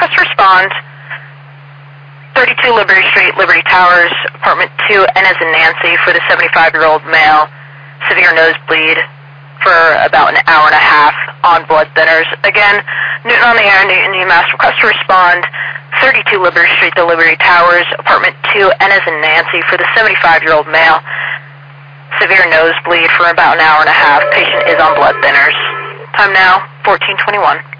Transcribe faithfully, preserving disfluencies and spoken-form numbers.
request to respond. thirty-two Liberty Street, Liberty Towers, apartment two, N as in Nancy, for the seventy-five-year-old male, severe nosebleed for about an hour and a half on blood thinners. Again, Newton on the air, Newton E M S, request to respond. thirty-two Liberty Street, the Liberty Towers, apartment two, N as in Nancy, for the seventy-five-year-old male, severe nosebleed for about an hour and a half. Patient is on blood thinners. Time now, fourteen twenty-one.